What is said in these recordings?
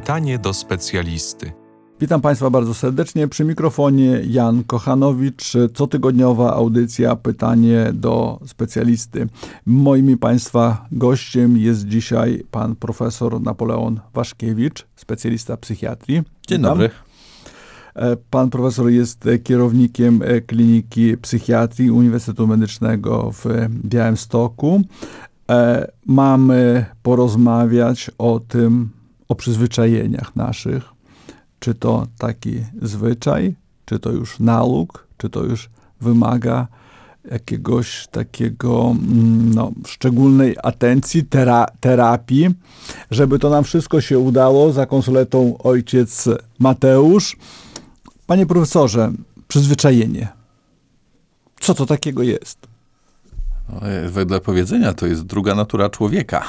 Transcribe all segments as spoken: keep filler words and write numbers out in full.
Pytanie do specjalisty. Witam Państwa bardzo serdecznie. Przy mikrofonie Jan Kochanowicz. Cotygodniowa audycja Pytanie do specjalisty. Moim i Państwa gościem jest dzisiaj pan profesor Napoleon Waszkiewicz, specjalista psychiatrii. Dzień Witam. dobry. Pan profesor jest kierownikiem Kliniki Psychiatrii Uniwersytetu Medycznego w Białymstoku. Mamy porozmawiać o tym, o przyzwyczajeniach naszych. Czy to taki zwyczaj, czy to już nauk, czy to już wymaga jakiegoś takiego no, szczególnej atencji, tera, terapii. Żeby to nam wszystko się udało, za konsoletą ojciec Mateusz. Panie profesorze, przyzwyczajenie. Co to takiego jest? No, wedle powiedzenia to jest druga natura człowieka.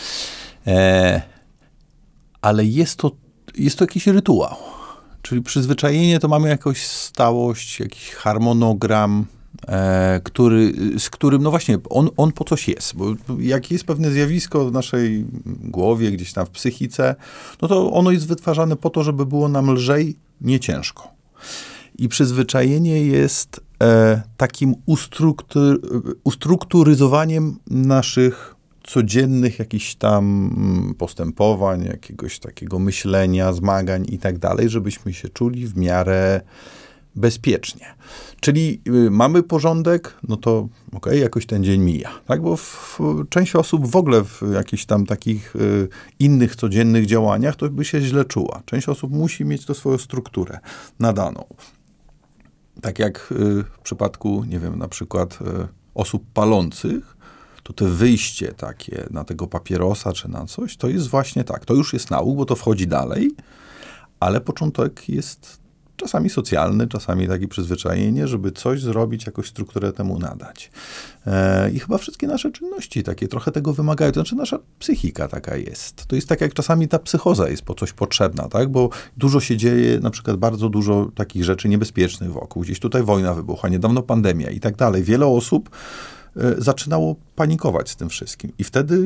E, ale jest to, jest to jakiś rytuał. Czyli przyzwyczajenie to mamy jakąś stałość, jakiś harmonogram, e, który, z którym, no właśnie, on, on po coś jest. Bo jak jest pewne zjawisko w naszej głowie, gdzieś tam w psychice, no to ono jest wytwarzane po to, żeby było nam lżej, nie ciężko. I przyzwyczajenie jest e, takim ustruktur, ustrukturyzowaniem naszych codziennych jakichś tam postępowań, jakiegoś takiego myślenia, zmagań i tak dalej, żebyśmy się czuli w miarę bezpiecznie. Czyli y, mamy porządek, no to okej, okay, jakoś ten dzień mija. Tak? Bo w, w, część osób w ogóle w jakichś tam takich y, innych codziennych działaniach to by się źle czuła. Część osób musi mieć to swoją strukturę nadaną. Tak jak y, w przypadku, nie wiem, na przykład y, osób palących, to te wyjście takie na tego papierosa czy na coś, to jest właśnie tak. To już jest nauk, bo to wchodzi dalej, ale początek jest czasami socjalny, czasami takie przyzwyczajenie, żeby coś zrobić, jakąś strukturę temu nadać. E, I chyba wszystkie nasze czynności takie trochę tego wymagają. To znaczy nasza psychika taka jest. To jest tak, jak czasami ta psychoza jest po coś potrzebna, tak? Bo dużo się dzieje, na przykład bardzo dużo takich rzeczy niebezpiecznych wokół. Gdzieś tutaj wojna wybuchła, niedawno pandemia i tak dalej. Wiele osób zaczynało panikować z tym wszystkim. I wtedy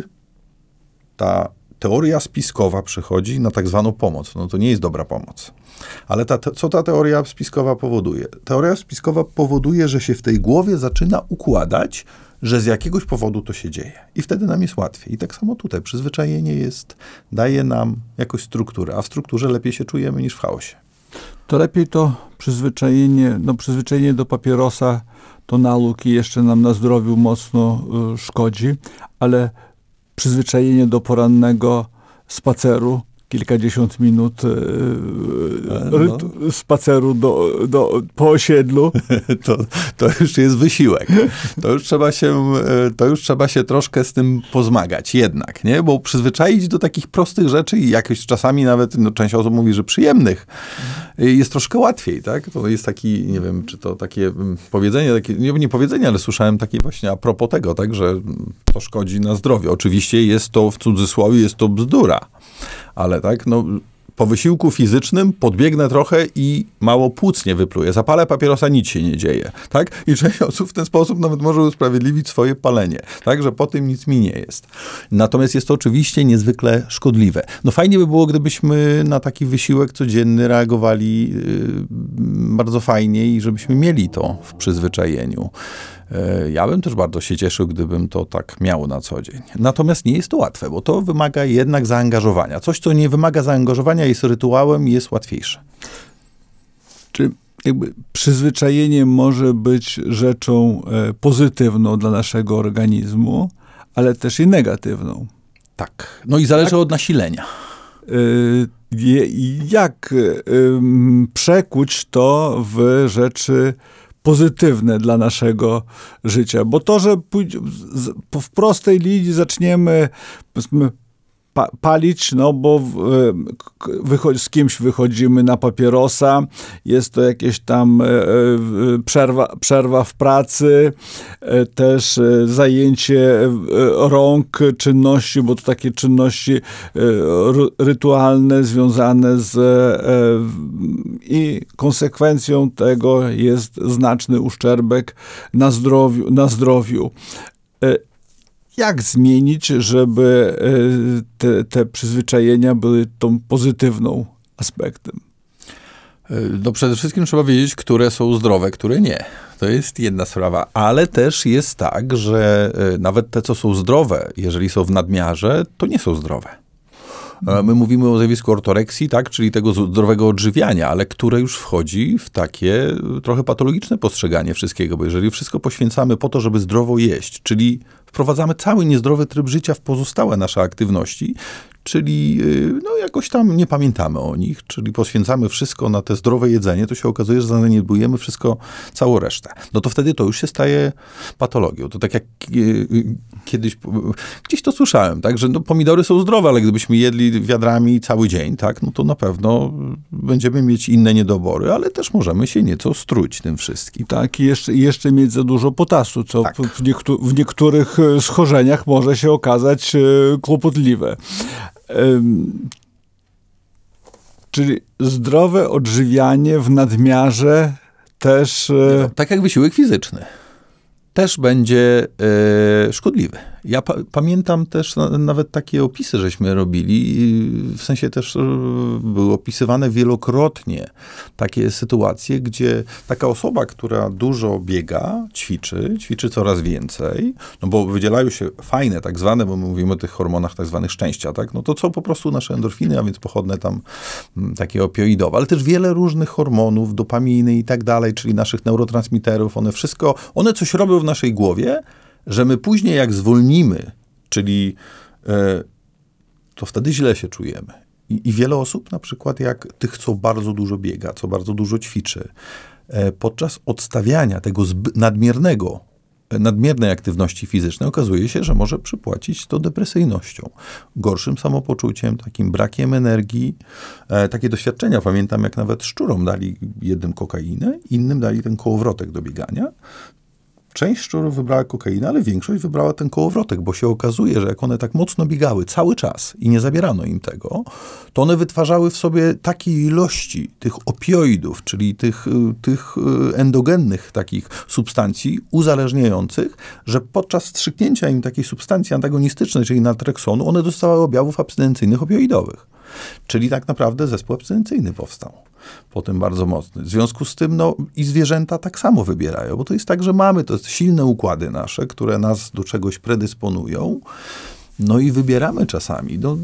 ta teoria spiskowa przychodzi na tak zwaną pomoc. No to nie jest dobra pomoc. Ale ta, co ta teoria spiskowa powoduje? Teoria spiskowa powoduje, że się w tej głowie zaczyna układać, że z jakiegoś powodu to się dzieje. I wtedy nam jest łatwiej. I tak samo tutaj. Przyzwyczajenie jest, daje nam jakąś strukturę, a w strukturze lepiej się czujemy niż w chaosie. To lepiej to przyzwyczajenie, no przyzwyczajenie do papierosa, to nauk i jeszcze nam na zdrowiu mocno y, szkodzi, ale przyzwyczajenie do porannego spaceru, kilkadziesiąt minut y, rytu, no. spaceru do, do, po osiedlu. To, to już jest wysiłek. To już trzeba się, to już trzeba się troszkę z tym pozmagać jednak, nie? Bo przyzwyczaić do takich prostych rzeczy i jakoś czasami nawet, no, część osób mówi, że przyjemnych, jest troszkę łatwiej, tak? To jest taki, nie wiem, czy to takie powiedzenie, takie, nie, nie powiedzenie, ale słyszałem takie właśnie a propos tego, tak, że to szkodzi na zdrowie. Oczywiście jest to w cudzysłowie, jest to bzdura. Ale tak, no, po wysiłku fizycznym podbiegnę trochę i mało płuc nie wypluję. Zapalę papierosa, nic się nie dzieje, tak? I część osób w ten sposób nawet może usprawiedliwić swoje palenie, tak? Że po tym nic mi nie jest. Natomiast jest to oczywiście niezwykle szkodliwe. No fajnie by było, gdybyśmy na taki wysiłek codzienny reagowali yy, bardzo fajnie i żebyśmy mieli to w przyzwyczajeniu. Ja bym też bardzo się cieszył, gdybym to tak miał na co dzień. Natomiast nie jest to łatwe, bo to wymaga jednak zaangażowania. Coś, co nie wymaga zaangażowania, jest rytuałem i jest łatwiejsze. Czy jakby przyzwyczajenie może być rzeczą e, pozytywną dla naszego organizmu, ale też i negatywną? Tak. No i zależy tak, od nasilenia. E, jak e, przekuć to w rzeczy pozytywne dla naszego życia. Bo to, że w prostej linii zaczniemy powiedzmy, pa, palić, no bo wychodzi, z kimś wychodzimy na papierosa, jest to jakieś tam przerwa, przerwa w pracy, też zajęcie rąk, czynności, bo to takie czynności rytualne związane z i konsekwencją tego jest znaczny uszczerbek na zdrowiu. Na zdrowiu. jak zmienić, żeby te, te przyzwyczajenia były tą pozytywną aspektem? No przede wszystkim trzeba wiedzieć, które są zdrowe, które nie. To jest jedna sprawa, ale też jest tak, że nawet te, co są zdrowe, jeżeli są w nadmiarze, to nie są zdrowe. My mówimy o zjawisku ortoreksji, tak, czyli tego zdrowego odżywiania, ale które już wchodzi w takie trochę patologiczne postrzeganie wszystkiego, bo jeżeli wszystko poświęcamy po to, żeby zdrowo jeść, czyli wprowadzamy cały niezdrowy tryb życia w pozostałe nasze aktywności, czyli no, jakoś tam nie pamiętamy o nich, czyli poświęcamy wszystko na te zdrowe jedzenie, to się okazuje, że zaniedbujemy wszystko, całą resztę. No to wtedy to już się staje patologią. To tak jak kiedyś, gdzieś to słyszałem, tak, że no, pomidory są zdrowe, ale gdybyśmy jedli wiadrami cały dzień, tak, no to na pewno będziemy mieć inne niedobory, ale też możemy się nieco struć tym wszystkim. Tak, i jeszcze, jeszcze mieć za dużo potasu, co tak. w, niektó- w niektórych schorzeniach może się okazać kłopotliwe. Czyli zdrowe odżywianie w nadmiarze też... No, tak jak wysiłek fizyczny. Też będzie e, szkodliwy. Ja pa, pamiętam też na, nawet takie opisy, żeśmy robili, w sensie też e, były opisywane wielokrotnie takie sytuacje, gdzie taka osoba, która dużo biega, ćwiczy, ćwiczy coraz więcej, no bo wydzielają się fajne tak zwane, bo my mówimy o tych hormonach tak zwanych szczęścia, tak? No to są po prostu nasze endorfiny, a więc pochodne tam m, takie opioidowe, ale też wiele różnych hormonów, dopaminy i tak dalej, czyli naszych neurotransmiterów, one wszystko, one coś robią w naszej głowie, że my później jak zwolnimy, czyli e, to wtedy źle się czujemy. I, I wiele osób na przykład jak tych, co bardzo dużo biega, co bardzo dużo ćwiczy, e, podczas odstawiania tego zby- nadmiernego, e, nadmiernej aktywności fizycznej okazuje się, że może przypłacić to depresyjnością, gorszym samopoczuciem, takim brakiem energii. E, takie doświadczenia pamiętam, jak nawet szczurom dali jednym kokainę, innym dali ten kołowrotek do biegania. Część szczurów wybrała kokainę, ale większość wybrała ten kołowrotek, bo się okazuje, że jak one tak mocno biegały cały czas i nie zabierano im tego, to one wytwarzały w sobie takiej ilości tych opioidów, czyli tych, tych endogennych takich substancji uzależniających, że podczas wstrzyknięcia im takiej substancji antagonistycznej, czyli naltreksonu, one dostawały objawów abstynencyjnych opioidowych. Czyli tak naprawdę zespół abstynencyjny powstał. Potem bardzo mocny. W związku z tym, no i zwierzęta tak samo wybierają, bo to jest tak, że mamy to silne układy nasze, które nas do czegoś predysponują, no i wybieramy czasami. No,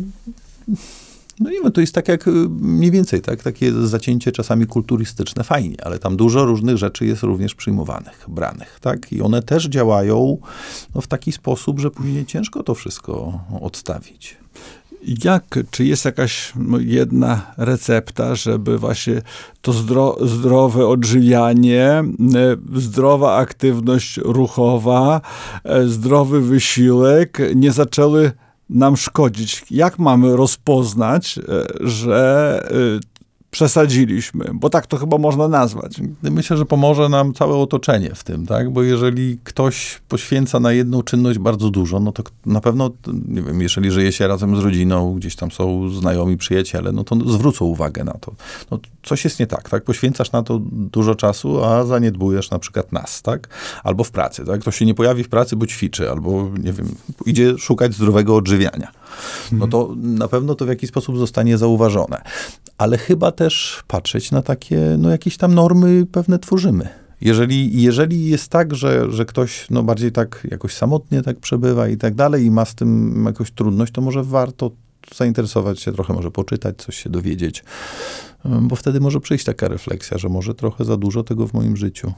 no nie wiem, to jest tak jak mniej więcej, tak, takie zacięcie czasami kulturystyczne, fajnie, ale tam dużo różnych rzeczy jest również przyjmowanych, branych, tak, i one też działają no, w taki sposób, że później ciężko to wszystko odstawić. Jak, czy jest jakaś no, jedna recepta, żeby właśnie to zdro, zdrowe odżywianie, zdrowa aktywność ruchowa, zdrowy wysiłek nie zaczęły nam szkodzić? Jak mamy rozpoznać, że przesadziliśmy? Bo tak to chyba można nazwać. Myślę, że pomoże nam całe otoczenie w tym, tak? Bo jeżeli ktoś poświęca na jedną czynność bardzo dużo, no to na pewno, nie wiem, jeżeli żyje się razem z rodziną, gdzieś tam są znajomi, przyjaciele, no to zwrócą uwagę na to. No, coś jest nie tak, tak? Poświęcasz na to dużo czasu, a zaniedbujesz na przykład nas, tak? Albo w pracy, tak? Ktoś się nie pojawi w pracy, bo ćwiczy, albo, nie wiem, idzie szukać zdrowego odżywiania. No to na pewno to w jakiś sposób zostanie zauważone. Ale chyba też patrzeć na takie, no jakieś tam normy pewne tworzymy. Jeżeli, jeżeli jest tak, że, że ktoś no bardziej tak jakoś samotnie tak przebywa i tak dalej i ma z tym jakąś trudność, to może warto zainteresować się trochę, może poczytać, coś się dowiedzieć, bo wtedy może przyjść taka refleksja, że może trochę za dużo tego w moim życiu.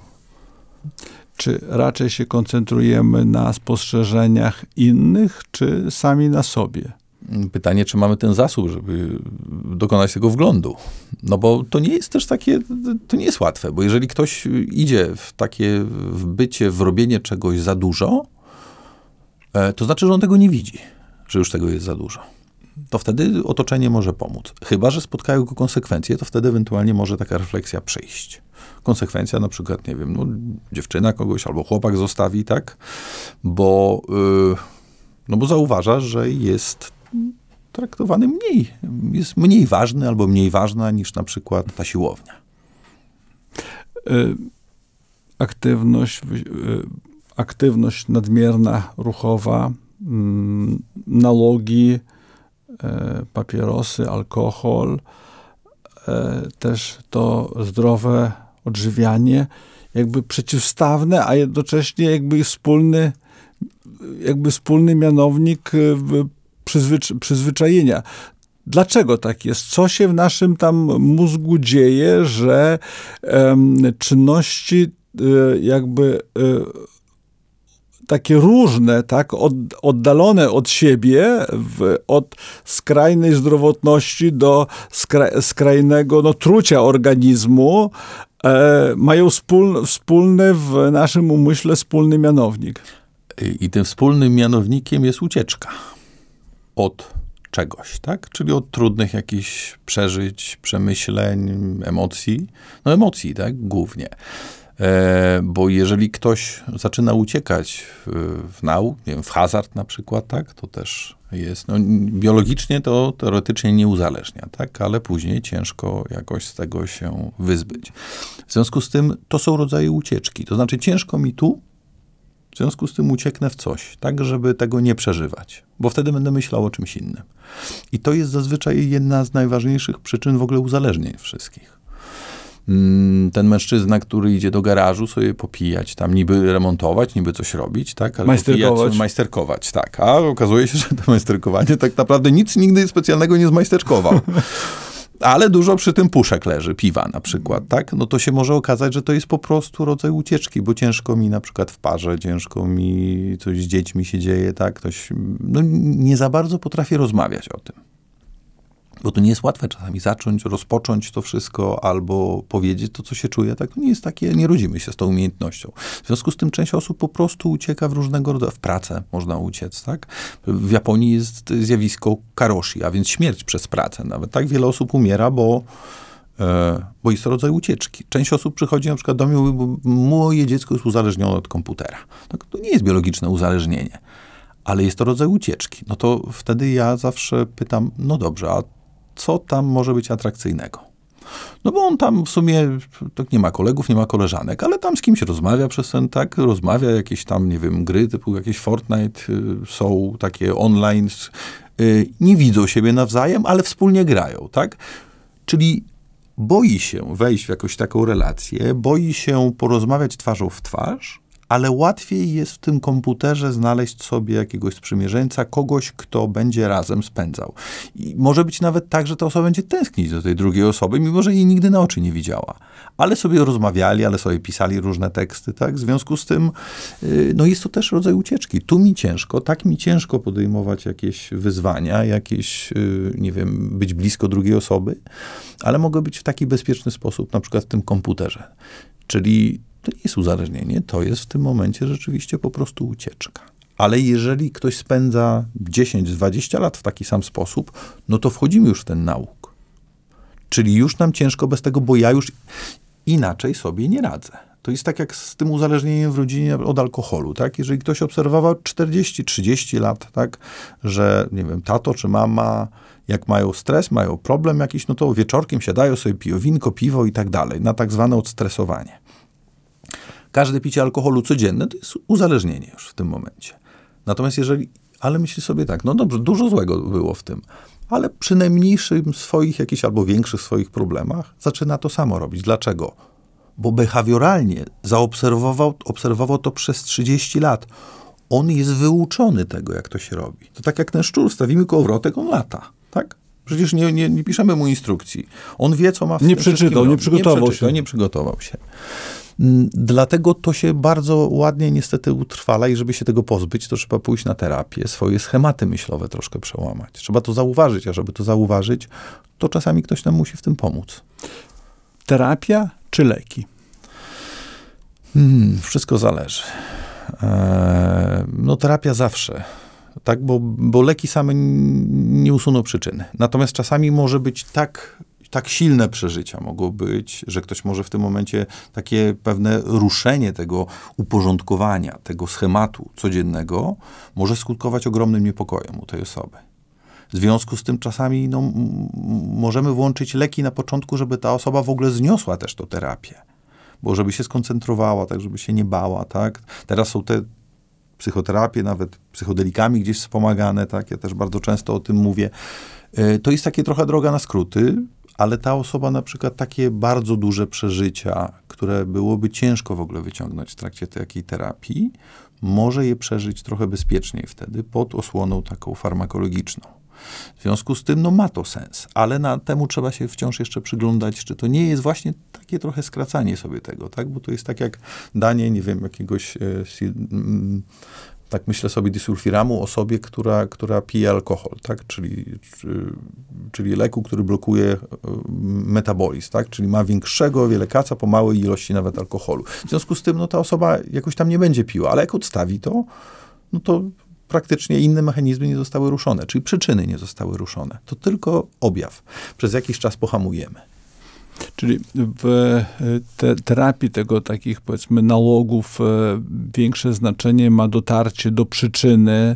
Czy raczej się koncentrujemy na spostrzeżeniach innych, czy sami na sobie? Pytanie, czy mamy ten zasób, żeby dokonać tego wglądu. No bo to nie jest też takie, to nie jest łatwe, bo jeżeli ktoś idzie w takie w bycie, w robienie czegoś za dużo, to znaczy, że on tego nie widzi, że już tego jest za dużo. To wtedy otoczenie może pomóc. Chyba że spotkają go konsekwencje, to wtedy ewentualnie może taka refleksja przyjść. Konsekwencja na przykład, nie wiem, no, dziewczyna kogoś albo chłopak zostawi, tak? Bo, yy, no bo zauważa, że jest traktowany mniej, jest mniej ważny albo mniej ważna niż na przykład ta siłownia. Yy, aktywność, yy, aktywność nadmierna, ruchowa mm, nałogi, e, papierosy, alkohol, e, też to zdrowe odżywianie, jakby przeciwstawne, a jednocześnie jakby wspólny, jakby wspólny mianownik przyzwycz- przyzwyczajenia. Dlaczego tak jest? Co się w naszym tam mózgu dzieje, że um, czynności y, jakby y, takie różne, tak, od, oddalone od siebie, w, od skrajnej zdrowotności do skra, skrajnego no, trucia organizmu, e, mają wspól, wspólny w naszym umyśle wspólny mianownik. I, I tym wspólnym mianownikiem jest ucieczka od czegoś, tak? Czyli od trudnych jakichś przeżyć, przemyśleń, emocji. No emocji, tak? Głównie. E, bo jeżeli ktoś zaczyna uciekać w, w nał, nie wiem, w hazard na przykład, tak? To też jest, no biologicznie to teoretycznie nie uzależnia, tak? Ale później ciężko jakoś z tego się wyzbyć. W związku z tym to są rodzaje ucieczki. To znaczy ciężko mi tu, w związku z tym ucieknę w coś, tak, żeby tego nie przeżywać, bo wtedy będę myślał o czymś innym. I to jest zazwyczaj jedna z najważniejszych przyczyn w ogóle uzależnień wszystkich. Ten mężczyzna, który idzie do garażu sobie popijać, tam niby remontować, niby coś robić, tak, ale majsterkować. Popijać, majsterkować, tak, a okazuje się, że to majsterkowanie tak naprawdę nic nigdy specjalnego nie zmajsterkował. Ale dużo przy tym puszek leży, piwa na przykład, tak? No to się może okazać, że to jest po prostu rodzaj ucieczki, bo ciężko mi na przykład w parze, ciężko mi coś z dziećmi się dzieje, tak? Ktoś, no nie za bardzo potrafię rozmawiać o tym. Bo to nie jest łatwe czasami zacząć, rozpocząć to wszystko albo powiedzieć to, co się czuje. Tak? To nie jest takie, nie rodzimy się z tą umiejętnością. W związku z tym część osób po prostu ucieka w różnego rodzaju, w pracę można uciec. Tak? W Japonii jest zjawisko karoshi, a więc śmierć przez pracę nawet. Tak? Wiele osób umiera, bo, e, bo jest to rodzaj ucieczki. Część osób przychodzi na przykład do mnie i mówi, bo moje dziecko jest uzależnione od komputera. Tak? To nie jest biologiczne uzależnienie, ale jest to rodzaj ucieczki. No to wtedy ja zawsze pytam, no dobrze, a co tam może być atrakcyjnego? No bo on tam w sumie tak nie ma kolegów, nie ma koleżanek, ale tam z kimś rozmawia przez ten, tak, rozmawia jakieś tam, nie wiem, gry typu jakieś Fortnite, y, są takie online, y, nie widzą siebie nawzajem, ale wspólnie grają, tak? Czyli boi się wejść w jakąś taką relację, boi się porozmawiać twarzą w twarz, ale łatwiej jest w tym komputerze znaleźć sobie jakiegoś sprzymierzeńca, kogoś, kto będzie razem spędzał. I może być nawet tak, że ta osoba będzie tęsknić do tej drugiej osoby, mimo że jej nigdy na oczy nie widziała. Ale sobie rozmawiali, ale sobie pisali różne teksty, tak? W związku z tym, yy, no jest to też rodzaj ucieczki. Tu mi ciężko, tak mi ciężko podejmować jakieś wyzwania, jakieś, yy, nie wiem, być blisko drugiej osoby, ale mogę być w taki bezpieczny sposób, na przykład w tym komputerze. Czyli to nie jest uzależnienie, to jest w tym momencie rzeczywiście po prostu ucieczka. Ale jeżeli ktoś spędza dziesięć dwadzieścia lat w taki sam sposób, no to wchodzimy już w ten nauk. Czyli już nam ciężko bez tego, bo ja już inaczej sobie nie radzę. To jest tak jak z tym uzależnieniem w rodzinie od alkoholu, tak? Jeżeli ktoś obserwował czterdzieści trzydzieści lat, tak? Że, nie wiem, tato czy mama, jak mają stres, mają problem jakiś, no to wieczorkiem siadają sobie, piją winko, piwo i tak dalej, na tak zwane odstresowanie. Każde picie alkoholu codzienne to jest uzależnienie już w tym momencie. Natomiast jeżeli, ale myśli sobie tak, no dobrze, dużo złego było w tym, ale przy najmniejszym swoich jakichś albo większych swoich problemach zaczyna to samo robić. Dlaczego? Bo behawioralnie zaobserwował obserwował to przez trzydzieści lat. On jest wyuczony tego, jak to się robi. To tak jak ten szczur, stawimy kołowrotek, on lata, tak? Przecież nie, nie, nie piszemy mu instrukcji. On wie, co ma w Nie przeczytał, nie przygotował nie przeczytał, się. Nie przygotował się. Dlatego to się bardzo ładnie niestety utrwala i żeby się tego pozbyć, to trzeba pójść na terapię, swoje schematy myślowe troszkę przełamać. Trzeba to zauważyć, a żeby to zauważyć, to czasami ktoś nam musi w tym pomóc. Terapia czy leki? Hmm, wszystko zależy. Eee, no terapia zawsze, tak, bo, bo leki same nie usuną przyczyny. Natomiast czasami może być tak... Tak silne przeżycia mogą być, że ktoś może w tym momencie takie pewne ruszenie tego uporządkowania, tego schematu codziennego może skutkować ogromnym niepokojem u tej osoby. W związku z tym czasami no, m- możemy włączyć leki na początku, żeby ta osoba w ogóle zniosła też tę terapię. Bo żeby się skoncentrowała, tak, żeby się nie bała, tak. Teraz są te psychoterapię, nawet psychodelikami gdzieś wspomagane, tak? Ja też bardzo często o tym mówię. To jest takie trochę droga na skróty, ale ta osoba na przykład takie bardzo duże przeżycia, które byłoby ciężko w ogóle wyciągnąć w trakcie takiej terapii, może je przeżyć trochę bezpieczniej wtedy pod osłoną taką farmakologiczną. W związku z tym, no ma to sens, ale na temu trzeba się wciąż jeszcze przyglądać, czy to nie jest właśnie takie trochę skracanie sobie tego, tak? Bo to jest tak jak danie, nie wiem, jakiegoś, e, mm, tak myślę sobie, disulfiramu osobie, która, która pije alkohol, tak? Czyli, czy, czyli leku, który blokuje metabolizm, tak? Czyli ma większego, wiele kaca po małej ilości nawet alkoholu. W związku z tym, no ta osoba jakoś tam nie będzie piła, ale jak odstawi to, no to praktycznie inne mechanizmy nie zostały ruszone, czyli przyczyny nie zostały ruszone. To tylko objaw. Przez jakiś czas pohamujemy. Czyli w te, terapii tego takich, powiedzmy, nalogów e, większe znaczenie ma dotarcie do przyczyny, e,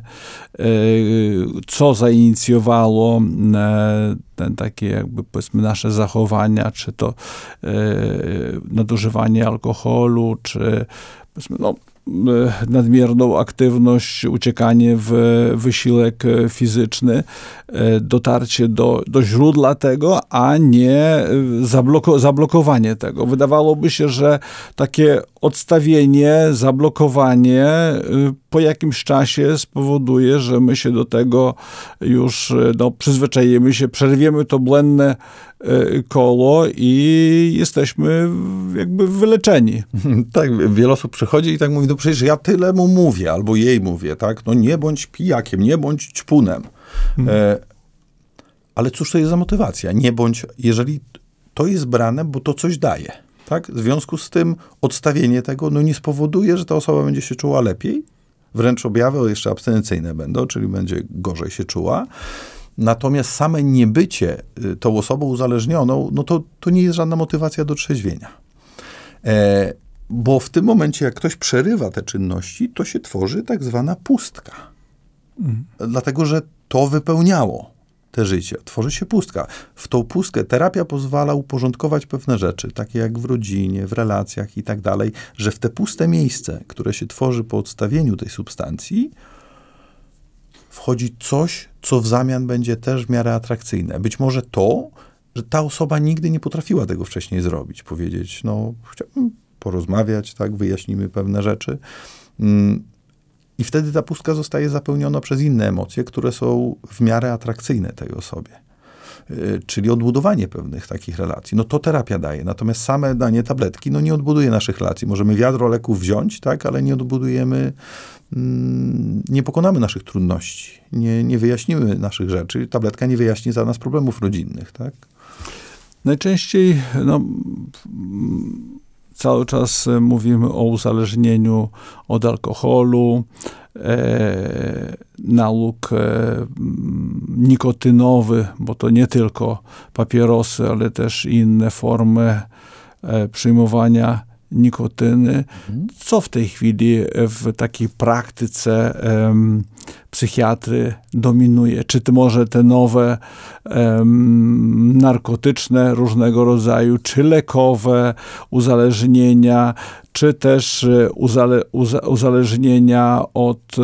co zainicjowało e, ten takie jakby, powiedzmy, nasze zachowania, czy to e, nadużywanie alkoholu, czy, powiedzmy, no, nadmierną aktywność, uciekanie w wysiłek fizyczny, dotarcie do, do źródła tego, a nie zabloko, zablokowanie tego. Wydawałoby się, że takie odstawienie, zablokowanie po jakimś czasie spowoduje, że my się do tego już no, przyzwyczajemy się, przerwiemy to błędne koło i jesteśmy jakby wyleczeni. Tak, wiele osób przychodzi i tak mówi, no przecież ja tyle mu mówię, albo jej mówię, tak? No nie bądź pijakiem, nie bądź ćpunem. Hmm. E, ale cóż to jest za motywacja? Nie bądź, jeżeli to jest brane, bo to coś daje, tak? W związku z tym odstawienie tego, no nie spowoduje, że ta osoba będzie się czuła lepiej. Wręcz objawy jeszcze abstynencyjne będą, czyli będzie gorzej się czuła. Natomiast same niebycie tą osobą uzależnioną, no to, to nie jest żadna motywacja do trzeźwienia. E, bo w tym momencie, jak ktoś przerywa te czynności, to się tworzy tak zwana pustka. Mhm. Dlatego, że to wypełniało te życie. Tworzy się pustka. W tą pustkę terapia pozwala uporządkować pewne rzeczy, takie jak w rodzinie, w relacjach i tak dalej, że w te puste miejsce, które się tworzy po odstawieniu tej substancji, wchodzi coś, co w zamian będzie też w miarę atrakcyjne. Być może to, że ta osoba nigdy nie potrafiła tego wcześniej zrobić. Powiedzieć, no, chciałbym porozmawiać, tak, wyjaśnimy pewne rzeczy. I wtedy ta pustka zostaje zapełniona przez inne emocje, które są w miarę atrakcyjne tej osobie. Czyli odbudowanie pewnych takich relacji. No to terapia daje. Natomiast same danie tabletki, no nie odbuduje naszych relacji. Możemy wiadro leków wziąć, tak, ale nie odbudujemy, mm, nie pokonamy naszych trudności. Nie, nie wyjaśnimy naszych rzeczy. Tabletka nie wyjaśni za nas problemów rodzinnych, tak? Najczęściej, no, cały czas mówimy o uzależnieniu od alkoholu, e, nalóg e, nikotynowy, bo to nie tylko papierosy, ale też inne formy e, przyjmowania nikotyny. Mhm. Co w tej chwili w takiej praktyce em, psychiatry dominuje? Czy to może te nowe em, narkotyczne różnego rodzaju, czy lekowe uzależnienia, czy też uzale, uza, uzależnienia od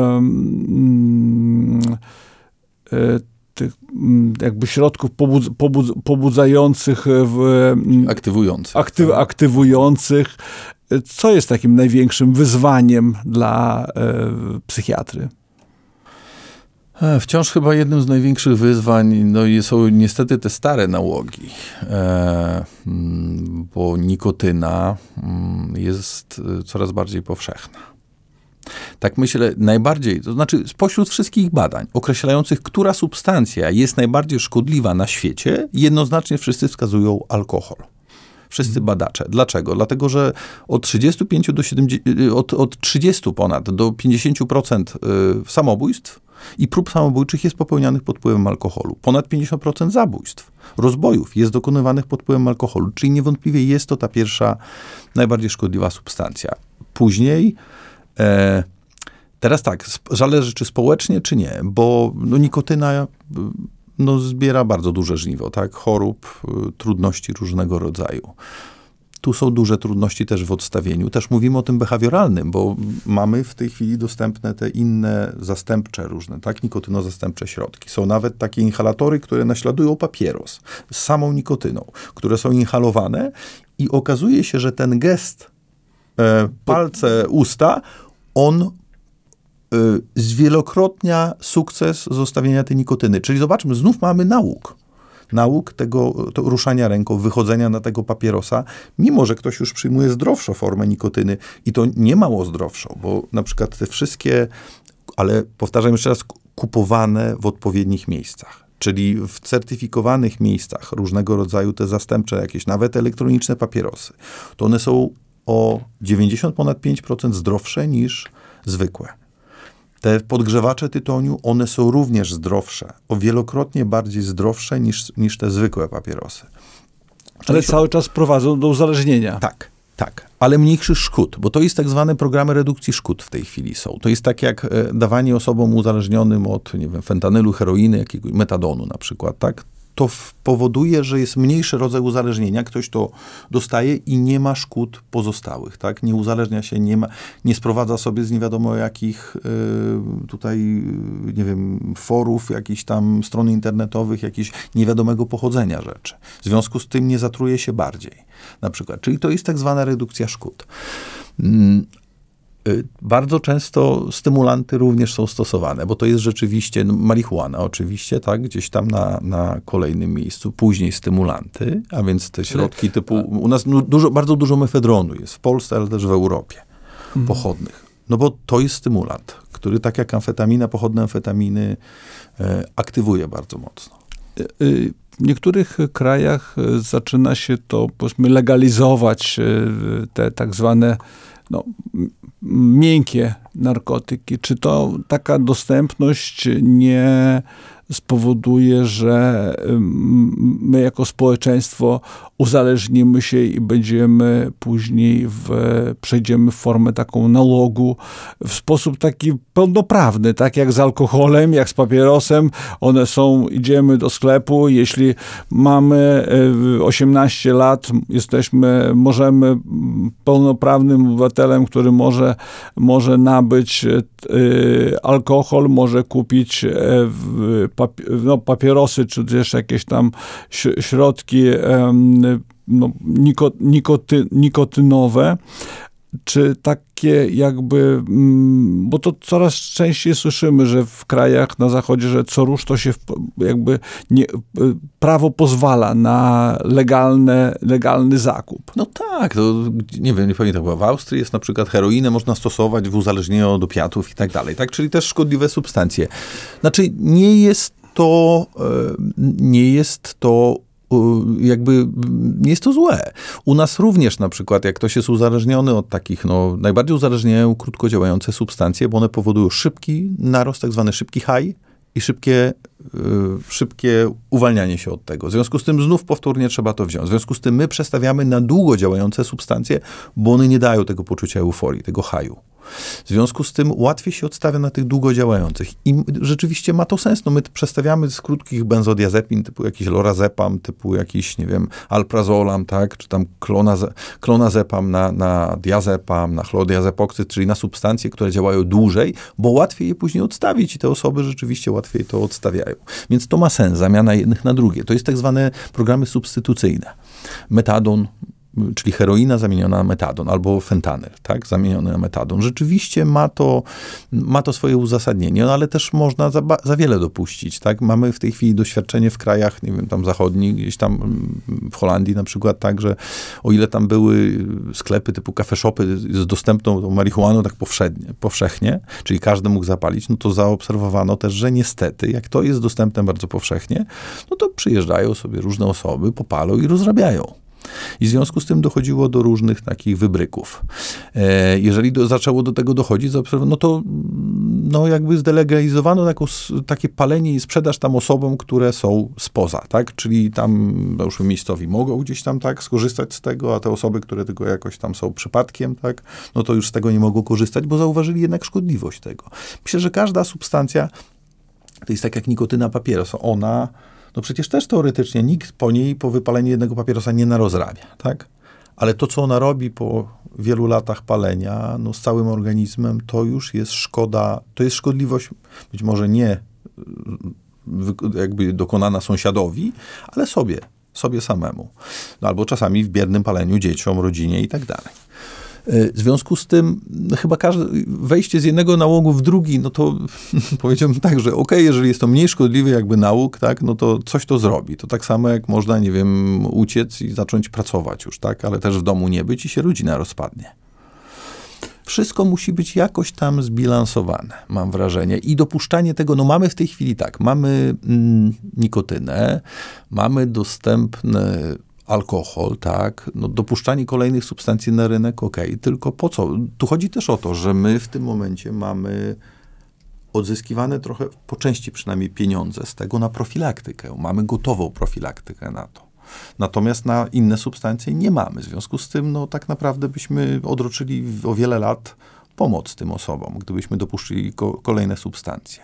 um, y, tych jakby środków pobudz, pobudz, pobudzających, w, aktywujących. Aktyw, aktywujących. Co jest takim największym wyzwaniem dla e, psychiatry? Wciąż chyba jednym z największych wyzwań no, są niestety te stare nałogi, e, bo nikotyna jest coraz bardziej powszechna. Tak myślę, najbardziej, to znaczy spośród wszystkich badań określających, która substancja jest najbardziej szkodliwa na świecie, jednoznacznie wszyscy wskazują alkohol. Wszyscy badacze. Dlaczego? Dlatego, że od trzydziestu pięciu do siedemdziesięciu, od, od trzydziestu ponad do pięćdziesięciu procent samobójstw i prób samobójczych jest popełnianych pod wpływem alkoholu. Ponad pięćdziesiąt procent zabójstw, rozbojów jest dokonywanych pod wpływem alkoholu. Czyli niewątpliwie jest to ta pierwsza, najbardziej szkodliwa substancja. Później E, teraz tak, zależy czy społecznie, czy nie, bo no, nikotyna no, zbiera bardzo duże żniwo, tak, chorób, y, trudności różnego rodzaju. Tu są duże trudności też w odstawieniu. Też mówimy o tym behawioralnym, bo mamy w tej chwili dostępne te inne zastępcze różne, tak, nikotynozastępcze środki. Są nawet takie inhalatory, które naśladują papieros z samą nikotyną, które są inhalowane i okazuje się, że ten gest e, palce, usta, on e, zwielokrotnia sukces zostawienia tej nikotyny. Czyli zobaczmy, znów mamy nauk. Nauk tego to ruszania ręką, wychodzenia na tego papierosa, mimo że ktoś już przyjmuje zdrowszą formę nikotyny i to nie mało zdrowszą, bo na przykład te wszystkie, ale powtarzam jeszcze raz, kupowane w odpowiednich miejscach. Czyli w certyfikowanych miejscach różnego rodzaju te zastępcze jakieś, nawet elektroniczne papierosy, to one są o dziewięćdziesiąt ponad pięć procent zdrowsze niż zwykłe. Te podgrzewacze tytoniu, one są również zdrowsze, o wielokrotnie bardziej zdrowsze niż, niż te zwykłe papierosy. Ale cały czas prowadzą do uzależnienia. Tak, tak, ale mniejszych szkód, bo to jest tak zwane programy redukcji szkód w tej chwili są. To jest tak jak dawanie osobom uzależnionym od, nie wiem, fentanylu, heroiny, jakiegoś metadonu na przykład, tak? To powoduje, że jest mniejszy rodzaj uzależnienia, ktoś to dostaje i nie ma szkód pozostałych, tak? Nie uzależnia się, nie ma, nie sprowadza sobie z nie wiadomo jakich y, tutaj, nie wiem, forów, jakichś tam stron internetowych, jakichś niewiadomego pochodzenia rzeczy. W związku z tym nie zatruje się bardziej, na przykład. Czyli to jest tak zwana redukcja szkód. Mm. Bardzo często stymulanty również są stosowane, bo to jest rzeczywiście, no, marihuana oczywiście, tak, gdzieś tam na, na kolejnym miejscu, później stymulanty, a więc te środki typu, u nas no, dużo, bardzo dużo mefedronu jest w Polsce, ale też w Europie, mhm. pochodnych. No bo to jest stymulant, który tak jak amfetamina, pochodne amfetaminy e, aktywuje bardzo mocno. W niektórych krajach zaczyna się to, powiedzmy, legalizować te tak zwane no, miękkie narkotyki. Czy to taka dostępność nie spowoduje, że my jako społeczeństwo uzależnimy się i będziemy później, w, przejdziemy w formę taką nałogu w sposób taki pełnoprawny, tak jak z alkoholem, jak z papierosem. One są, idziemy do sklepu, jeśli mamy osiemnaście lat, jesteśmy, możemy pełnoprawnym obywatelem, który może, może nabyć y, alkohol, może kupić y, no, papierosy, czy też jakieś tam środki no, nikoty, nikotynowe, czy takie jakby, bo to coraz częściej słyszymy, że w krajach na zachodzie, że co rusz to się jakby nie, prawo pozwala na legalne, legalny zakup. No tak, to nie wiem, nie pamiętam, bo w Austrii jest na przykład heroinę można stosować w uzależnieniu od opiatów i tak dalej, tak, czyli też szkodliwe substancje. Znaczy nie jest to, nie jest to jakby nie jest to złe. U nas również na przykład, jak ktoś jest uzależniony od takich, no najbardziej uzależniają krótko działające substancje, bo one powodują szybki narost, tak zwany szybki high i szybkie, yy, szybkie uwalnianie się od tego. W związku z tym znów powtórnie trzeba to wziąć. W związku z tym my przestawiamy na długo działające substancje, bo one nie dają tego poczucia euforii, tego high'u. W związku z tym łatwiej się odstawia na tych długo działających. I rzeczywiście ma to sens. No my przestawiamy z krótkich benzodiazepin, typu jakiś lorazepam, typu jakiś, nie wiem, alprazolam, tak, czy tam klonaze, klonazepam na, na diazepam, na chlordiazepoksyd, czyli na substancje, które działają dłużej, bo łatwiej je później odstawić i te osoby rzeczywiście łatwiej to odstawiają. Więc to ma sens, zamiana jednych na drugie. To jest tak zwane programy substytucyjne. Metadon, czyli heroina zamieniona na metadon, albo fentanyl, tak, zamieniony na metadon. Rzeczywiście ma to, ma to swoje uzasadnienie, no ale też można za, za wiele dopuścić, tak. Mamy w tej chwili doświadczenie w krajach, nie wiem, tam zachodnich, gdzieś tam w Holandii na przykład, tak, że o ile tam były sklepy typu cafe shopy z dostępną tą marihuaną tak powszechnie, powszechnie, czyli każdy mógł zapalić, no to zaobserwowano też, że niestety, jak to jest dostępne bardzo powszechnie, no to przyjeżdżają sobie różne osoby, popalą i rozrabiają. I w związku z tym dochodziło do różnych takich wybryków. E, jeżeli do, zaczęło do tego dochodzić, no to no jakby zdelegalizowano taką, takie palenie i sprzedaż tam osobom, które są spoza, tak? Czyli tam już miejscowi mogą gdzieś tam tak skorzystać z tego, a te osoby, które tylko jakoś tam są przypadkiem, tak? No to już z tego nie mogą korzystać, bo zauważyli jednak szkodliwość tego. Myślę, że każda substancja, to jest tak jak nikotyna papierosa, ona no przecież też teoretycznie nikt po niej, po wypaleniu jednego papierosa nie narozrabia, tak? Ale to, co ona robi po wielu latach palenia, no z całym organizmem, to już jest szkoda, to jest szkodliwość, być może nie jakby dokonana sąsiadowi, ale sobie, sobie samemu. No albo czasami w biernym paleniu dzieciom, rodzinie i tak dalej. W związku z tym no chyba każde wejście z jednego nałogu w drugi, no to powiedziałbym tak, że okej, okay, jeżeli jest to mniej szkodliwy jakby nałóg, tak, no to coś to zrobi. To tak samo jak można, nie wiem, uciec i zacząć pracować już, tak, ale też w domu nie być i się rodzina rozpadnie. Wszystko musi być jakoś tam zbilansowane, mam wrażenie. I dopuszczanie tego, no mamy w tej chwili tak, mamy mm, nikotynę, mamy dostępny alkohol, tak, no dopuszczanie kolejnych substancji na rynek, okej, okay. Tylko po co? Tu chodzi też o to, że my w tym momencie mamy odzyskiwane trochę, po części przynajmniej pieniądze z tego na profilaktykę. Mamy gotową profilaktykę na to. Natomiast na inne substancje nie mamy. W związku z tym, no tak naprawdę byśmy odroczyli o wiele lat pomoc tym osobom, gdybyśmy dopuszczyli ko- kolejne substancje.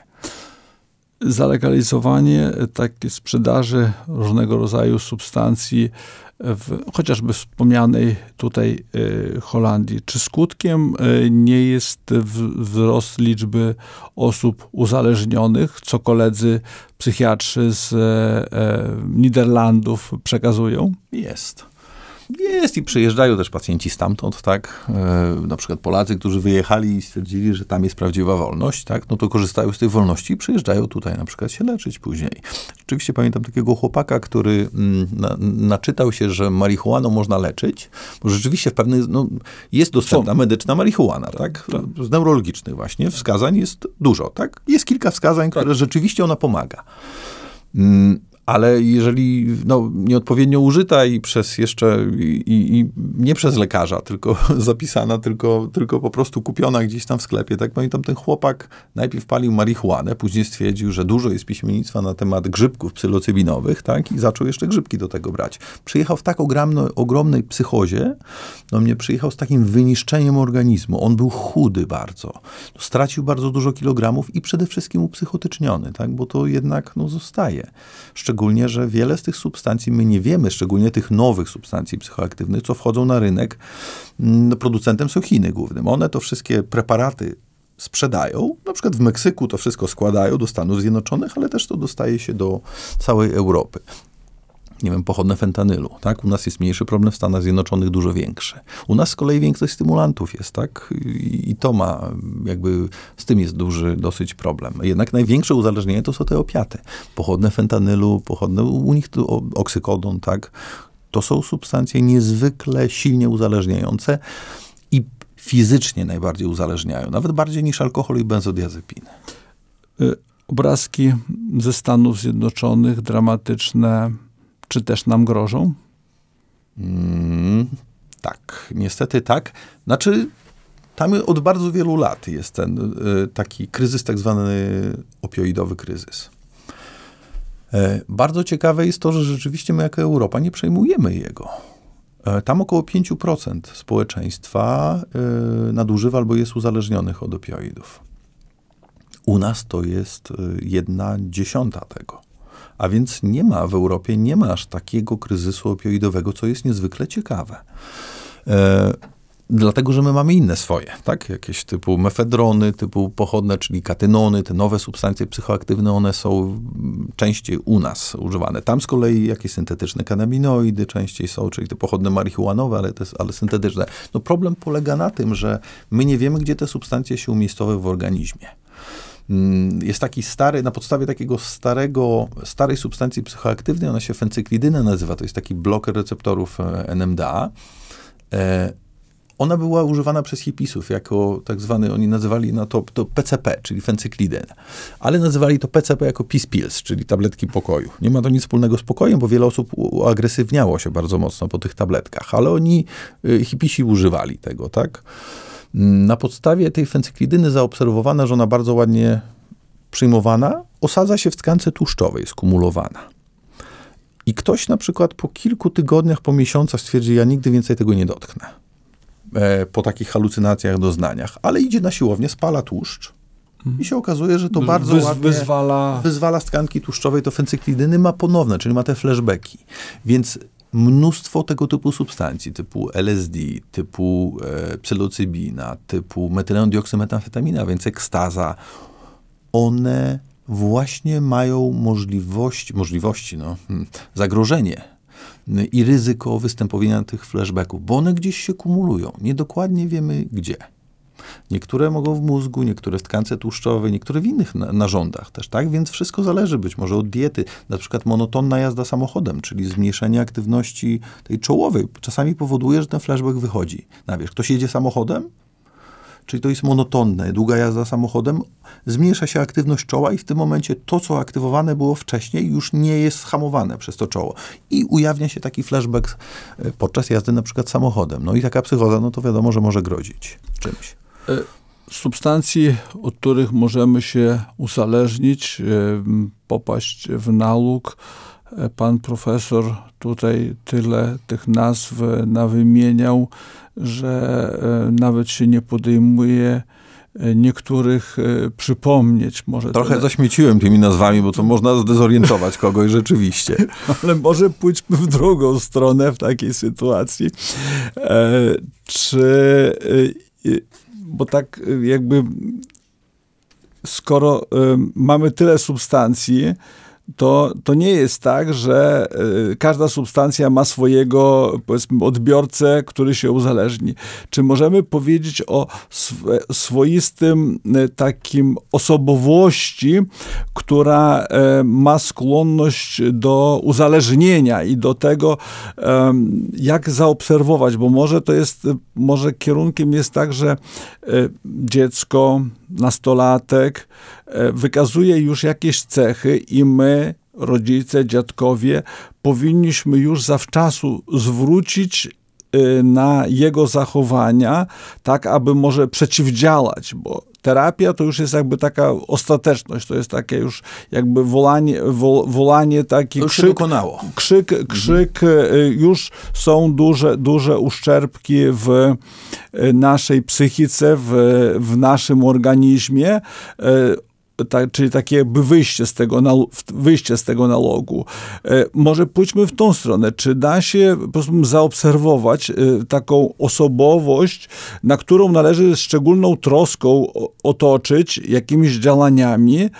Zalegalizowanie takiej sprzedaży różnego rodzaju substancji w chociażby wspomnianej tutaj y, Holandii. Czy skutkiem y, nie jest w, wzrost liczby osób uzależnionych, co koledzy psychiatrzy z y, Niderlandów przekazują? Jest. Jest i przyjeżdżają też pacjenci stamtąd, tak, e, na przykład Polacy, którzy wyjechali i stwierdzili, że tam jest prawdziwa wolność, tak, no to korzystają z tej wolności i przyjeżdżają tutaj na przykład się leczyć później. Rzeczywiście pamiętam takiego chłopaka, który mm, na, naczytał się, że marihuaną można leczyć, bo rzeczywiście w pewnych, no, jest dostępna medyczna marihuana, tak, tak, z neurologicznych właśnie, wskazań jest dużo, tak, jest kilka wskazań, które tak. Rzeczywiście ona pomaga. Mm, Ale jeżeli no, nieodpowiednio użyta i przez jeszcze, i, i nie przez lekarza, tylko zapisana, tylko, tylko po prostu kupiona gdzieś tam w sklepie, tak pamiętam, ten chłopak najpierw palił marihuanę, później stwierdził, że dużo jest piśmiennictwa na temat grzybków psylocybinowych, tak, i zaczął jeszcze grzybki do tego brać. Przyjechał w tak ogromno, ogromnej psychozie, no mnie przyjechał z takim wyniszczeniem organizmu. On był chudy bardzo. Stracił bardzo dużo kilogramów i przede wszystkim upsychotyczniony, tak, bo to jednak no, zostaje. Szczególnie, że wiele z tych substancji my nie wiemy, szczególnie tych nowych substancji psychoaktywnych, co wchodzą na rynek. No, producentem są Chiny głównym. One to wszystkie preparaty sprzedają. Na przykład w Meksyku to wszystko składają do Stanów Zjednoczonych, ale też to dostaje się do całej Europy. Nie wiem, pochodne fentanylu, tak? U nas jest mniejszy problem, w Stanach Zjednoczonych dużo większy. U nas z kolei większość stymulantów jest, tak? I, i to ma, jakby, z tym jest duży dosyć problem. Jednak największe uzależnienie to są te opiaty. Pochodne fentanylu, pochodne, u nich to oksykodon, tak? To są substancje niezwykle silnie uzależniające i fizycznie najbardziej uzależniają, nawet bardziej niż alkohol i benzodiazepiny. Obrazki ze Stanów Zjednoczonych, dramatyczne, czy też nam grożą? Mm, tak, niestety tak. Znaczy, tam od bardzo wielu lat jest ten y, taki kryzys, tak zwany opioidowy kryzys. E, bardzo ciekawe jest to, że rzeczywiście my jako Europa nie przejmujemy jego. E, tam około pięć procent społeczeństwa y, nadużywa albo jest uzależnionych od opioidów. U nas to jest y, jedna dziesiąta tego. A więc nie ma w Europie, nie ma aż takiego kryzysu opioidowego, co jest niezwykle ciekawe. E, dlatego, że my mamy inne swoje, tak? Jakieś typu mefedrony, typu pochodne, czyli katynony, te nowe substancje psychoaktywne, one są częściej u nas używane. Tam z kolei jakieś syntetyczne kanabinoidy częściej są, czyli te pochodne marihuanowe, ale, te, ale syntetyczne. No problem polega na tym, że my nie wiemy, gdzie te substancje się umiejscowią w organizmie. Jest taki stary, na podstawie takiego starego, starej substancji psychoaktywnej, ona się fencyklidyna nazywa, to jest taki bloker receptorów N M D A. E, ona była używana przez hipisów jako tak zwany, oni nazywali na to, to P C P, czyli fencyklidynę, ale nazywali to P C P jako peace pills, czyli tabletki pokoju. Nie ma to nic wspólnego z pokojem, bo wiele osób uagresywniało się bardzo mocno po tych tabletkach, ale oni, hipisi używali tego, tak? Na podstawie tej fencyklidyny zaobserwowano, że ona bardzo ładnie przyjmowana osadza się w tkance tłuszczowej, skumulowana. I ktoś na przykład po kilku tygodniach, po miesiącach stwierdzi, ja nigdy więcej tego nie dotknę. E, po takich halucynacjach, doznaniach. Ale idzie na siłownię, spala tłuszcz i się okazuje, że to bardzo Wyz, ładnie wyzwala... wyzwala z tkanki tłuszczowej, to fencyklidyny ma ponowne, czyli ma te flashbacki. Więc mnóstwo tego typu substancji, typu L S D, typu e, psylocybina, typu metylenodioksymetamfetamina, więc ekstaza, one właśnie mają możliwości, możliwości no, hmm, zagrożenie i ryzyko występowania tych flashbacków, bo one gdzieś się kumulują. Niedokładnie wiemy gdzie. Niektóre mogą w mózgu, niektóre w tkance tłuszczowej, niektóre w innych na- narządach też, tak? Więc wszystko zależy być może od diety. Na przykład monotonna jazda samochodem, czyli zmniejszenie aktywności tej czołowej, czasami powoduje, że ten flashback wychodzi na wierzch. Ktoś jedzie samochodem, czyli to jest monotonne, długa jazda samochodem, zmniejsza się aktywność czoła i w tym momencie to, co aktywowane było wcześniej, już nie jest hamowane przez to czoło. I ujawnia się taki flashback podczas jazdy na przykład samochodem. No i taka psychoza, no to wiadomo, że może grozić czymś. Substancji, od których możemy się uzależnić, popaść w nalóg. Pan profesor tutaj tyle tych nazw nawymieniał, że nawet się nie podejmuje niektórych przypomnieć. Może Trochę tyle. zaśmieciłem tymi nazwami, bo to można zdezorientować kogoś rzeczywiście. Ale może pójdźmy w drugą stronę w takiej sytuacji. E, czy... E, bo tak jakby skoro y, mamy tyle substancji, to, to nie jest tak, że y, każda substancja ma swojego, powiedzmy, odbiorcę, który się uzależni. Czy możemy powiedzieć o sw- swoistym y, takim osobowości, która y, ma skłonność do uzależnienia i do tego, y, jak zaobserwować, bo może to jest, może kierunkiem jest tak, że y, dziecko, nastolatek y, wykazuje już jakieś cechy i my, rodzice, dziadkowie, powinniśmy już zawczasu zwrócić y, na jego zachowania, tak aby może przeciwdziałać, bo terapia to już jest jakby taka ostateczność, to jest takie już jakby wolanie, wo, wolanie taki To już krzyk, się dokonało. krzyk, krzyk y, już są duże, duże uszczerbki w y, naszej psychice, w, w naszym organizmie, y, Ta, czyli takie jakby wyjście z tego, wyjście z tego nalogu. E, może pójdźmy w tą stronę. Czy da się po prostu zaobserwować e, taką osobowość, na którą należy szczególną troską otoczyć jakimiś działaniami e,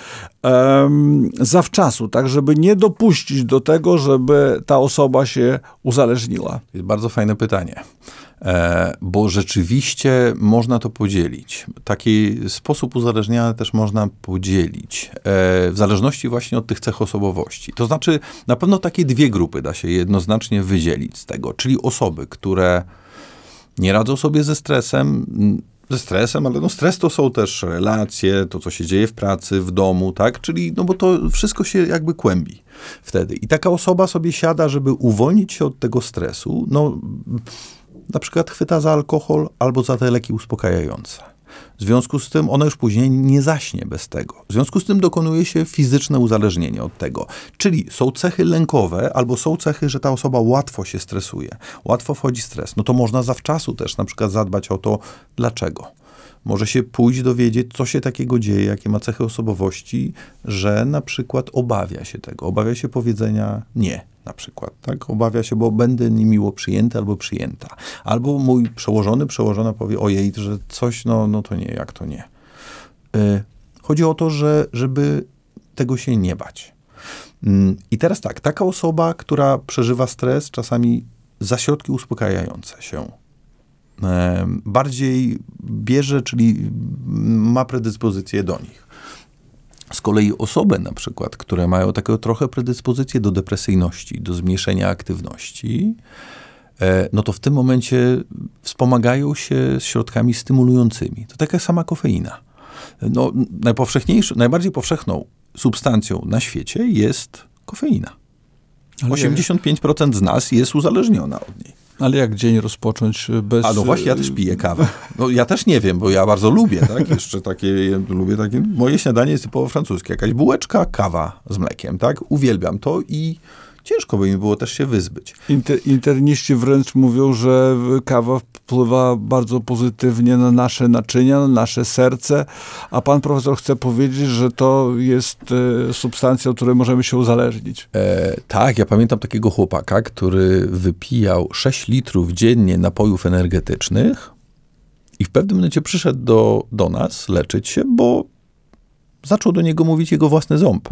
zawczasu, tak, żeby nie dopuścić do tego, żeby ta osoba się uzależniła? To jest bardzo fajne pytanie. E, bo rzeczywiście można to podzielić. Taki sposób uzależniania też można podzielić e, w zależności właśnie od tych cech osobowości. To znaczy, na pewno takie dwie grupy da się jednoznacznie wydzielić z tego, czyli osoby, które nie radzą sobie ze stresem, ze stresem, ale no stres to są też relacje, to co się dzieje w pracy, w domu, tak? Czyli, no bo to wszystko się jakby kłębi wtedy. I taka osoba sobie siada, żeby uwolnić się od tego stresu, no na przykład chwyta za alkohol albo za te leki uspokajające. W związku z tym ona już później nie zaśnie bez tego. W związku z tym dokonuje się fizyczne uzależnienie od tego. Czyli są cechy lękowe albo są cechy, że ta osoba łatwo się stresuje. Łatwo wchodzi stres. No to można zawczasu też na przykład zadbać o to, dlaczego. Może się pójść dowiedzieć, co się takiego dzieje, jakie ma cechy osobowości, że na przykład obawia się tego. Obawia się powiedzenia nie, na przykład. Tak? Obawia się, bo będę niemiło przyjęty albo przyjęta. Albo mój przełożony, przełożona powie, ojej, że coś, no, no to nie, jak to nie. Yy, chodzi o to, że, żeby tego się nie bać. Yy, I teraz tak, taka osoba, która przeżywa stres, czasami za środki uspokajające się bardziej bierze, czyli ma predyspozycję do nich. Z kolei osoby na przykład, które mają taką trochę predyspozycję do depresyjności, do zmniejszenia aktywności, no to w tym momencie wspomagają się środkami stymulującymi. To taka sama kofeina. No, najpowszechniejszą, najbardziej powszechną substancją na świecie jest kofeina. Ale osiemdziesiąt pięć procent z nas jest uzależniona od niej. Ale jak dzień rozpocząć bez... A no właśnie, ja też piję kawę. No ja też nie wiem, bo ja bardzo lubię, tak? Jeszcze takie, ja lubię takie, moje śniadanie jest typowo francuskie. Jakaś bułeczka, kawa z mlekiem, tak? Uwielbiam to i ciężko by mi było też się wyzbyć. Inter, interniści wręcz mówią, że kawa wpływa bardzo pozytywnie na nasze naczynia, na nasze serce, a pan profesor chce powiedzieć, że to jest e, substancja, od której możemy się uzależnić. E, tak, ja pamiętam takiego chłopaka, który wypijał sześć litrów dziennie napojów energetycznych i w pewnym momencie przyszedł do, do nas leczyć się, bo zaczął do niego mówić jego własny ząb.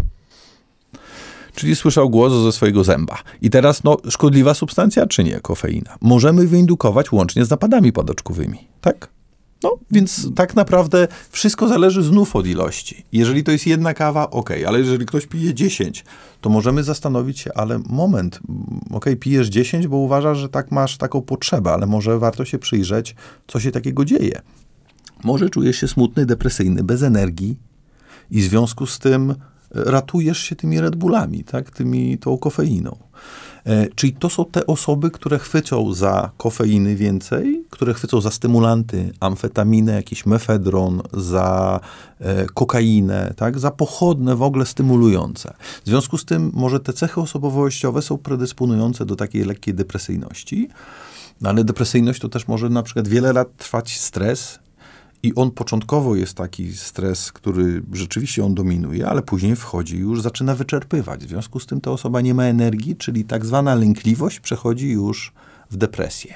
Czyli słyszał głos ze swojego zęba. I teraz, no, szkodliwa substancja, czy nie, kofeina? Możemy wyindukować łącznie z napadami padaczkowymi, tak? No, więc tak naprawdę wszystko zależy znów od ilości. Jeżeli to jest jedna kawa, ok, ale jeżeli ktoś pije dziesięć, to możemy zastanowić się, ale moment, ok, pijesz dziesięć, bo uważasz, że tak masz taką potrzebę, ale może warto się przyjrzeć, co się takiego dzieje. Może czujesz się smutny, depresyjny, bez energii i w związku z tym ratujesz się tymi Red Bullami, tak? Tymi, tą kofeiną. E, czyli to są te osoby, które chwycą za kofeiny więcej, które chwycą za stymulanty, amfetaminę, jakiś mefedron, za e, kokainę, tak? Za pochodne w ogóle stymulujące. W związku z tym może te cechy osobowościowe są predysponujące do takiej lekkiej depresyjności, no ale depresyjność to też może na przykład wiele lat trwać stres. I on początkowo jest taki stres, który rzeczywiście on dominuje, ale później wchodzi i już zaczyna wyczerpywać. W związku z tym ta osoba nie ma energii, czyli tak zwana lękliwość przechodzi już w depresję.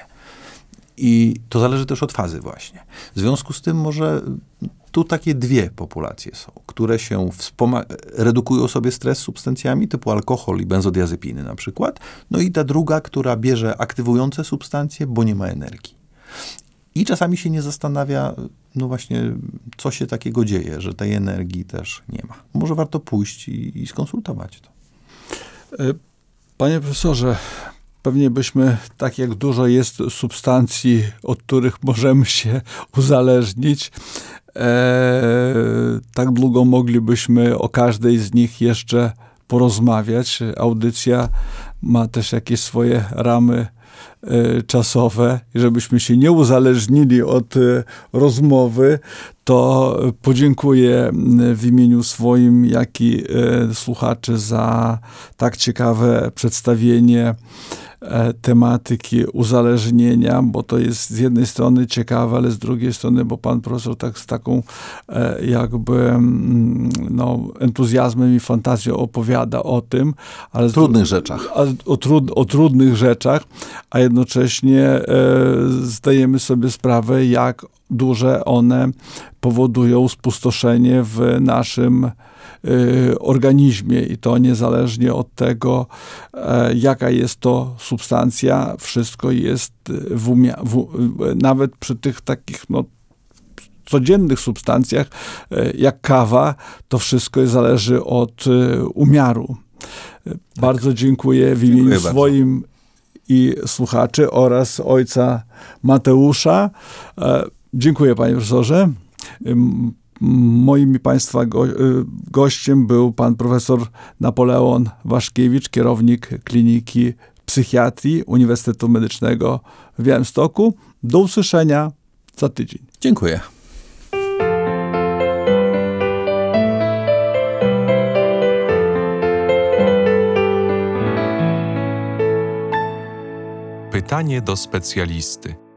I to zależy też od fazy właśnie. W związku z tym może tu takie dwie populacje są, które się wspoma- redukują sobie stres substancjami typu alkohol i benzodiazepiny na przykład. No i ta druga, która bierze aktywujące substancje, bo nie ma energii. I czasami się nie zastanawia, no właśnie, co się takiego dzieje, że tej energii też nie ma. Może warto pójść i, i skonsultować to. Panie profesorze, pewnie byśmy, tak jak dużo jest substancji, od których możemy się uzależnić, e, tak długo moglibyśmy o każdej z nich jeszcze porozmawiać. Audycja ma też jakieś swoje ramy czasowe i żebyśmy się nie uzależnili od rozmowy, to podziękuję w imieniu swoim, jak i słuchaczy za tak ciekawe przedstawienie tematyki uzależnienia, bo to jest z jednej strony ciekawe, ale z drugiej strony, bo pan profesor tak z taką jakby no, entuzjazmem i fantazją opowiada o tym. Ale o trudnych rzeczach. O, trud, o trudnych rzeczach, a jednocześnie e, zdajemy sobie sprawę, jak duże one powodują spustoszenie w naszym organizmie i to niezależnie od tego, jaka jest to substancja, wszystko jest w umia- w, nawet przy tych takich no, codziennych substancjach, jak kawa, to wszystko zależy od umiaru. Tak. Bardzo dziękuję w imieniu dziękuję swoim bardzo. I słuchaczy oraz ojca Mateusza. Dziękuję, panie profesorze. Moim i państwa go, gościem był pan profesor Napoleon Waszkiewicz, kierownik Kliniki Psychiatrii Uniwersytetu Medycznego w Białymstoku. Do usłyszenia za tydzień. Dziękuję. Pytanie do specjalisty.